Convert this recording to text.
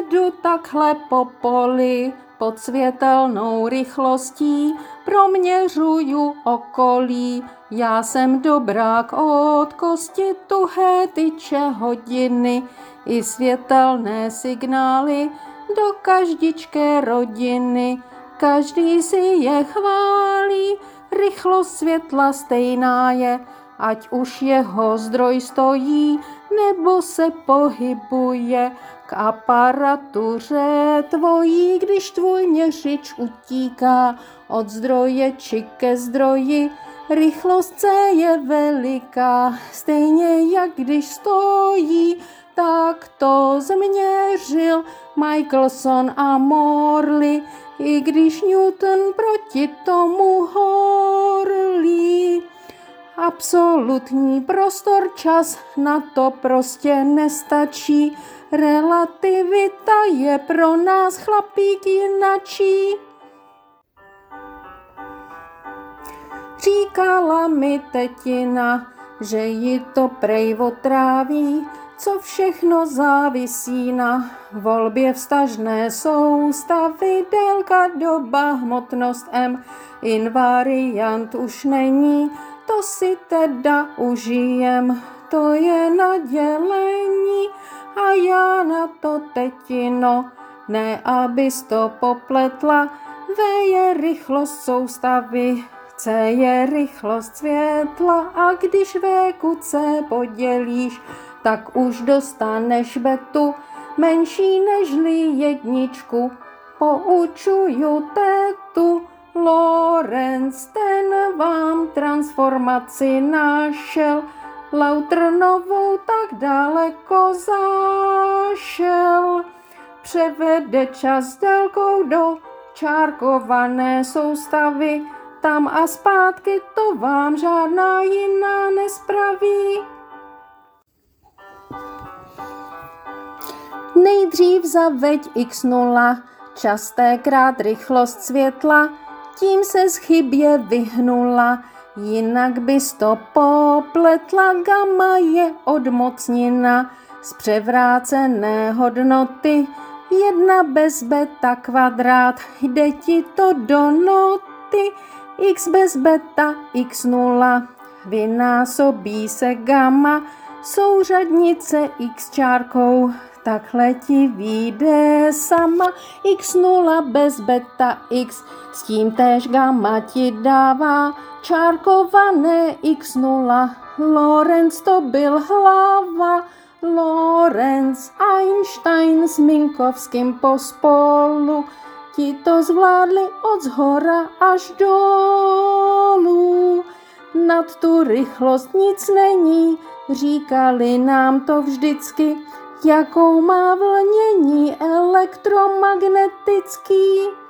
jedu takhle po poli, pod světelnou rychlostí, proměřuju okolí. Já jsem dobrák od kosti, tuhé tyče hodiny i světelné signály do každičké rodiny. Každý si je chválí, rychlost světla stejná je, ať už jeho zdroj stojí, nebo se pohybuje k aparatuře tvojí, když tvůj měřič utíká od zdroje či ke zdroji. Rychlost C je veliká, stejně jak když stojí, tak to změřil Michelson a Morley, i když Newton proti tomu horlí. Absolutní prostor, čas, na to prostě nestačí. Relativita je pro nás chlapík jinačí. Říkala mi tetina, že ji to prej otráví, co všechno závisí na volbě vztažné soustavy. Délka, doba, hmotnost M, invariant už není, to si teda užijem, to je na dělení. A já na to tetino, ne abys to popletla, V je rychlost soustavy, C je rychlost světla, a když V ku C podělíš, tak už dostaneš betu menší nežli jedničku. Poučuju tetu, Lorenz, ten vám transformaci našel, Lautrnovou tak daleko zašel. Převede čas s délkou do čárkované soustavy, tam a zpátky to vám žádná jiná nespraví. Nejdřív zaveď x0, čas tékrát rychlost světla, tím se z chybě vyhnula, jinak bys to popletla. Gamma je odmocnina z převrácené hodnoty, 1 bez beta kvadrát, jde ti to do noty. X bez beta x0, vynásobí se gamma, souřadnice x čárkou, takhle ti vyjde sama. x0 bez beta x, s tím též gamma ti dává čárkované x0. Lorenz to byl hlava, Lorenz, Einstein s Minkowským pospolu, ti to zvládli od zhora až dolů. Nad tu rychlost nic není, říkali nám to vždycky, jakou má vlnění elektromagnetický.